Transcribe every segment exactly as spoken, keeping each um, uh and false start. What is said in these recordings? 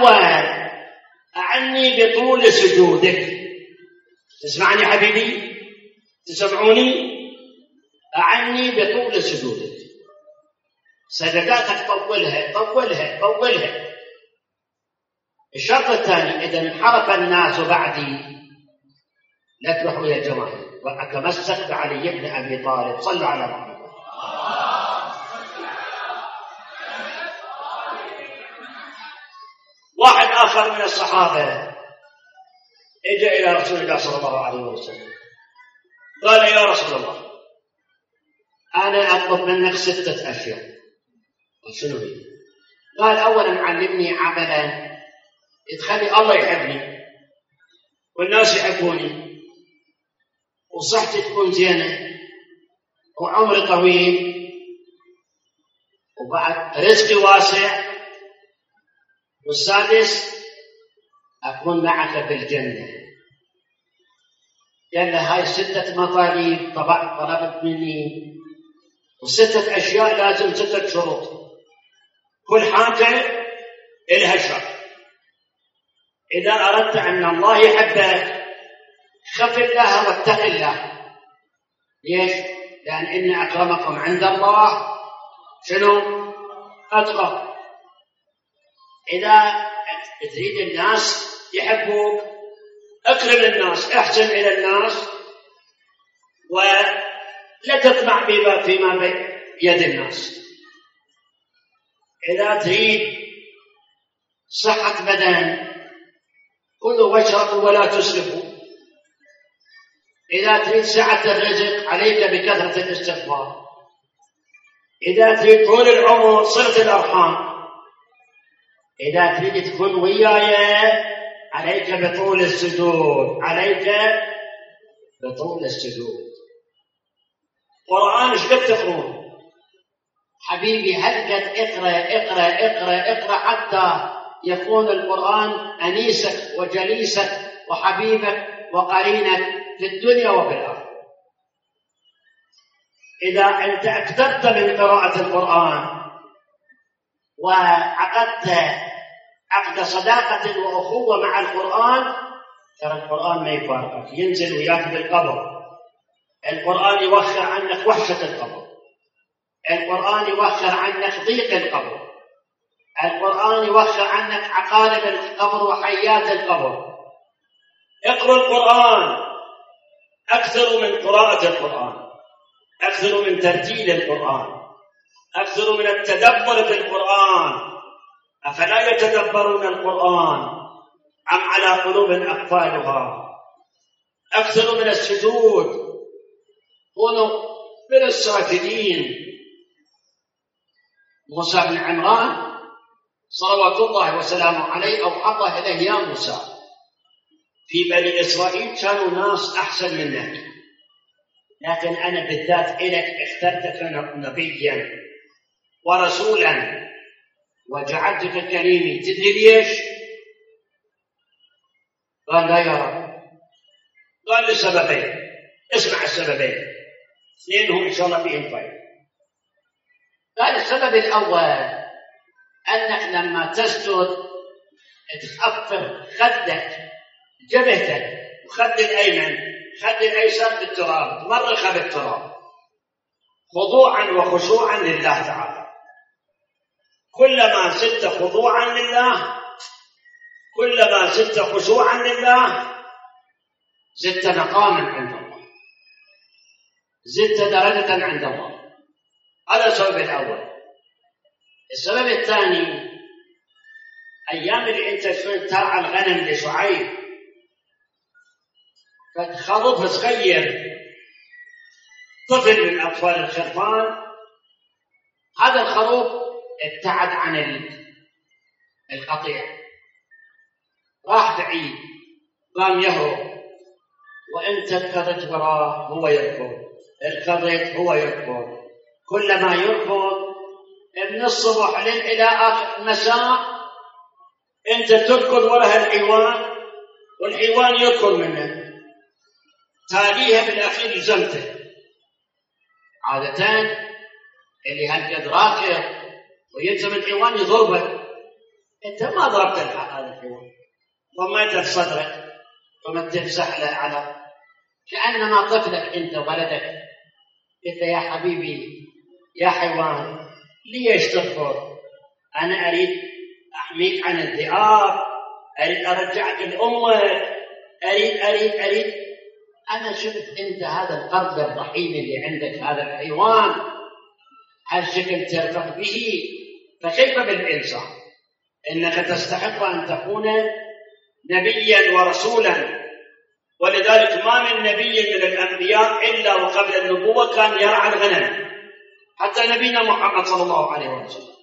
الأول أعني بطول سجودك. تسمعني حبيبي؟ تسمعوني؟ أعني بطول سجودك، سجداتك طولها طولها طولها. الشرط الثاني إذا انحرف الناس بعدي لا تروح ويا الجماهير، وأتمسك بعلي بن أبي طالب. صلوا على محمد. واحد آخر من الصحابة اجى إلى رسول الله صلى الله عليه وسلم قال يا رسول الله أنا أطلب منك ستة أشياء. شنو هي؟ قال أولا علمني عملا يتخلي الله يحبني والناس يحبوني وصحتي تكون زينة وعمري طويل وبعد رزقي واسع، والسادس أكون معك في الجنة. قال له هاي ستة مطالب طبعا طلبت مني، وستة أشياء لازم ستة شروط، كل حاجة إلها شرط. إذا أردت أن الله يحبك خف الله واتق الله. ليش؟ لأن إن أكرمكم عند الله شنو؟ أتقى. إذا تريد الناس يحبوك أكرم الناس، أحسن إلى الناس، ولا تطمع فيما بيد الناس. إذا تريد صحة بدن كلوا واشربوا ولا تسرفوا. إذا تريد سعة الرزق عليك بكثرة الاستغفار. إذا تريد طول العمر صلة الأرحام. إذا تريد تكون وياي عليك بطول السجود، عليك بطول السجود. قرآن ايش قد تقرون حبيبي؟ هل قد اقرأ اقرأ اقرأ اقرأ حتى يكون القرآن أنيسك وجليسك وحبيبك وقرينك في الدنيا وفي الآخرة. إذا أنت اكتبت من قراءة القرآن وعقدت عقد صداقة وأخوة مع القرآن، ترى القرآن ما يفارقك، ينزل وياك بالقبر. القرآن يوخر عنك وحشة القبر، القرآن يوخر عنك ضيق القبر، القرآن يوخر عنك عقارب القبر وحيات القبر. اقرأ القرآن، أكثر من قراءة القرآن، أكثر من ترتيل القرآن، أكثر من التدبر في القرآن. أفلا يتدبرون القرآن أم على قلوب أقفالها؟ أكثر من السجود، كونوا من الساجدين. موسى بن عمران صلوات الله وسلامه عليه أوحى الله إليه يا موسى في بني إسرائيل كانوا ناس أحسن منك، لكن أنا بالذات إليك اخترتك نبيا ورسولا وجعلتك كريمي. تدري ليش؟ قال لا يا رب. قال لسببين، اسمع السببين اثنين هم إن شاء الله فيهم فايدة. قال السبب الأول أنك لما تسجد تخفف خدك جبهتك وخد الأيمن خد الأيسر بالتراب، تمرخ بالتراب خضوعا وخشوعا لله تعالى. كلما زدت خضوعا لله، كلما زدت خشوعا لله، زدت مقاما عند الله، زدت درجة عند الله. هذا السبب الأول. السبب الثاني، أيام اللي أنت كنت ترعى الغنم لشعيب فتخرف صغير طفل من أطفال الخرفان، هذا الخروف ابتعد عن القطيع، راح بعيد، قام يهرب، وأنت اركضت وراه هو يركض، اركضت هو يركض. كلما يركض من الصبح إلى آخر المساء أنت تركض وراء الحيوان والحيوان يركض منك، تاليها بالأخير لزمته. عادة اللي هالقد راكض ويلزم الحيوان يضربه، أنت ما ضربت هذا الحيوان، ضميته صدرك ومدت سحله على كأنما طفلك أنت ولدك. قلت يا حبيبي يا حيوان ليش ترفض؟ أنا أريد أحميك عن الذئاب، أريد أرجعك لأمك، أريد أريد أريد أنا شفت أنت هذا القرد الرحيم اللي عندك، هذا الحيوان هالشكل ترفق به، فكيف بالإنسان؟ إنك تستحق أن تكون نبيا ورسولا، ولذلك ما من نبي من الأنبياء إلا وقبل النبوة كان يرعى الغنم، حتى نبينا محمد صلى الله عليه وسلم.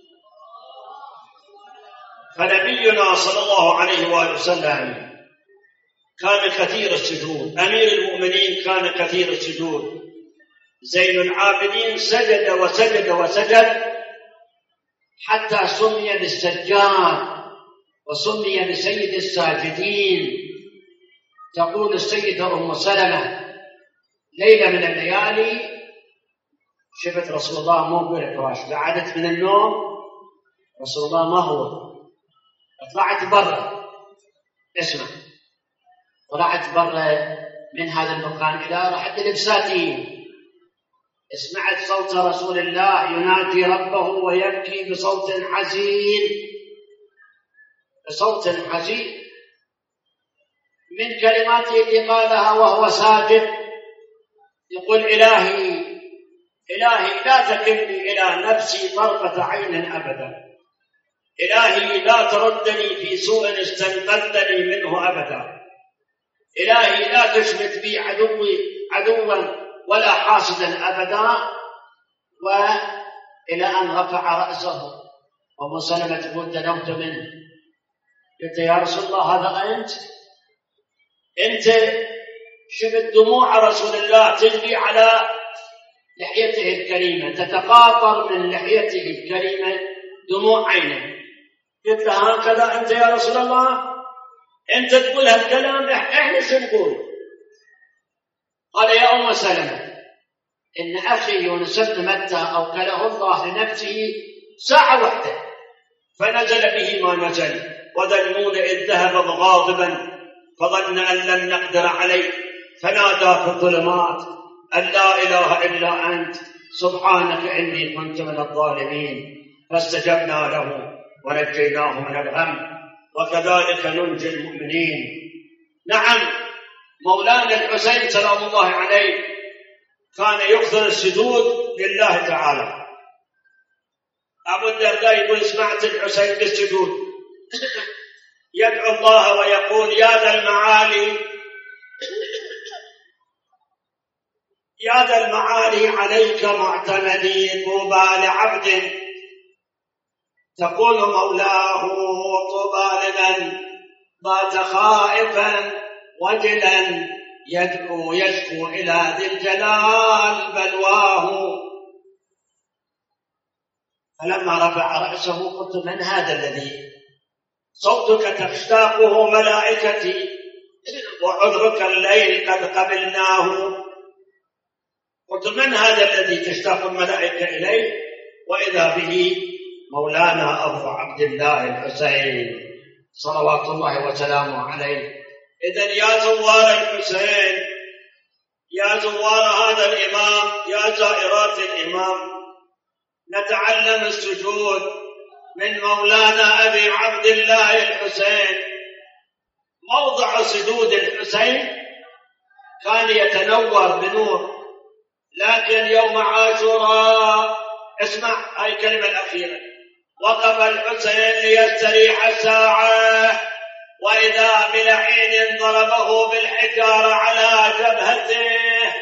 فنبينا صلى الله عليه وآله وسلم كان كثير السجود، أمير المؤمنين كان كثير السجود، زين العابدين سجد وسجد وسجد حتى سمي بالسجاد وسمي بسيد الساجدين. تقول السيدة أم سلمة ليلة من الليالي شفت رسول الله مو بالفراش، قعدت من النوم، رسول الله ما هو، طلعت برا، اسمع، طلعت برا من هذا المكان إلى رحت لبساتي، سمعت صوت رسول الله ينادي ربه ويبكي بصوت حزين، بصوت حزين من كلماته اللي قالها وهو ساجد، يقول إلهي إلهي لا تكلني إلى نفسي طرفة عين أبدا، إلهي لا تردني في سوء استنقذتني منه أبدا، إلهي لا تشمت بي عدوي عدوا ولا حاسدا أبدا. وإلى أن رفع رأسه وأم سلمة تقول دنوت منه، قلت يا رسول الله هذا أنت؟ أنت شفت دموع رسول الله تجري على لحيته الكريمة، تتقاطر من لحيته الكريمة دموع عينه. قلت له هكذا أنت يا رسول الله؟ أنت تقول هالكلام، إحنا شو نقول؟ قال يا أم سلمة إن أخي يونس بن متى أوكله الله لنفسه ساعة واحدة فنزل به ما نزل، وذنون إذ ذهب غاضبا فظن أن لن نقدر عليه فنادى في الظلمات أن لا إله إلا أنت سبحانك إني كنت من الظالمين، فاستجبنا له ونجيناه من الغم وكذلك ننجي المؤمنين. نعم، مولانا الحسين سلام الله عليه كان يكثر السجود لله تعالى. أبو الدرداء يقول سمعت الحسين بالسجود يدعو الله ويقول يا ذا المعالي يا ذا المعالي عليك معتمدي، طوبى لعبد تقول مولاه، طوبى لمن بات خائفا وجلا يدعو يشكو إلى ذي الجلال بلواه. فلما رفع رأسه قلت من هذا الذي صوتك تشتاقه ملائكتي وعذرك الليل قد قبلناه؟ قلت من هذا الذي تشتاق الملائكة إليه؟ وإذا به مولانا أبو عبد الله الحسين صلوات الله وسلامه عليه. إذن يا زوار الحسين، يا زوار هذا الإمام، يا زائرات الإمام، نتعلم السجود من مولانا أبي عبد الله الحسين. موضع سجود الحسين كان يتنور بنور، لكن يوم عاشوراء اسمع هاي الكلمة الأخيرة، وقف الحسين ليستريح ساعة وإذا بلعين ضربه بالحجارة على جبهته.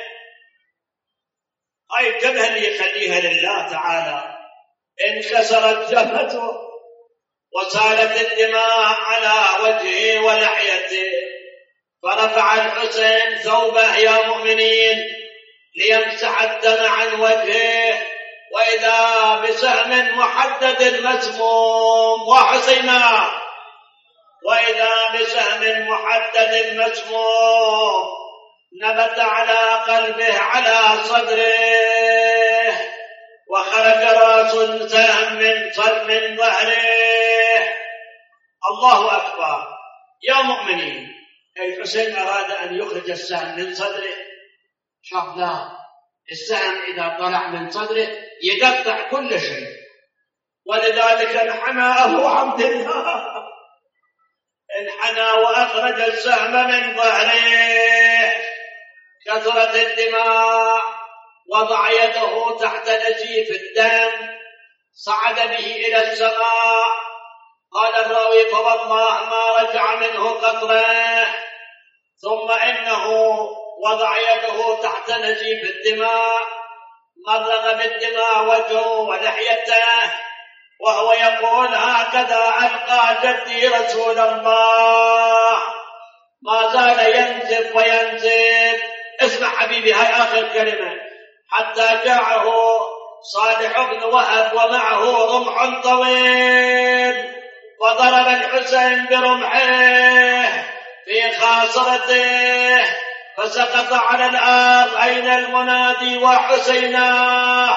هاي الجبهة اللي يخليها لله تعالى انكسرت جبهته وسالت الدماء على وجهه ولحيته، فرفع الحسين ثوبه يا مؤمنين ليمسح الدم عن وجهه، وإذا بسهم محدد مسموم وحسينا، وإذا بسهم محدد مسموم نبت على قلبه على صدره، وخرج راس سهم من من ظهره، الله أكبر يا مؤمنين. الحسين أراد أن يخرج السهم من صدره، شاف لا، السهم إذا طلع من صدره يقطع كل شيء، ولذلك انحنى أبو عبد الله، انحنى وأخرج السهم من ظهره. كثرت الدماء، وضع يده تحت نزيف الدم، صعد به إلى السماء. قال الراوي فوالله ما رجع منه قطرة. ثم إنه وضع يده تحت نزيف الدماء، مرغ بالدماء وجهه ولحيته، وهو يقول هكذا ألقى جدي رسول الله. ما زال ينزف وينزف. اسمع حبيبي هاي آخر كلمة. حتى جاءه صالح بن وهب ومعه رمح طويل، وضرب الحسين برمحه في خاصرته، فسقط على الأرض. أين المنادي وحسينا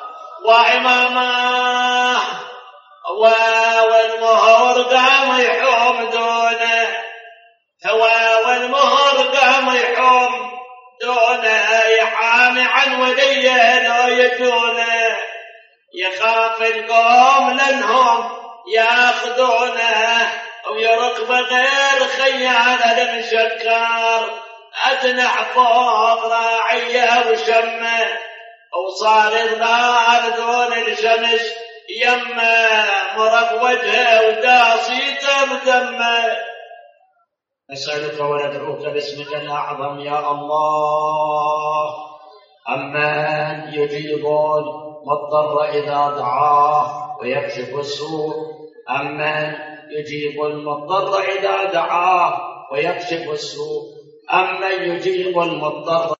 وإمامه؟ والمهر قام يحوم دونه، هو والمهر قام يحوم دونه، يحامي عن وليه لو يجونه، يخاف القوم لأنهم ياخذونه، ويركب غير خيال المشكر، أجنح فوق راعيه وشمه، وصار يظهر دون الشمس يمه، مرق وجهه وداصيته بدمه. نسألك وندعوك باسمك الأعظم يا الله، أمن يجيب المضطر إذا دعاه ويكشف السوء، أمن يجيب المضطر إذا دعاه ويكشف السوء، أمن يجيب المضطر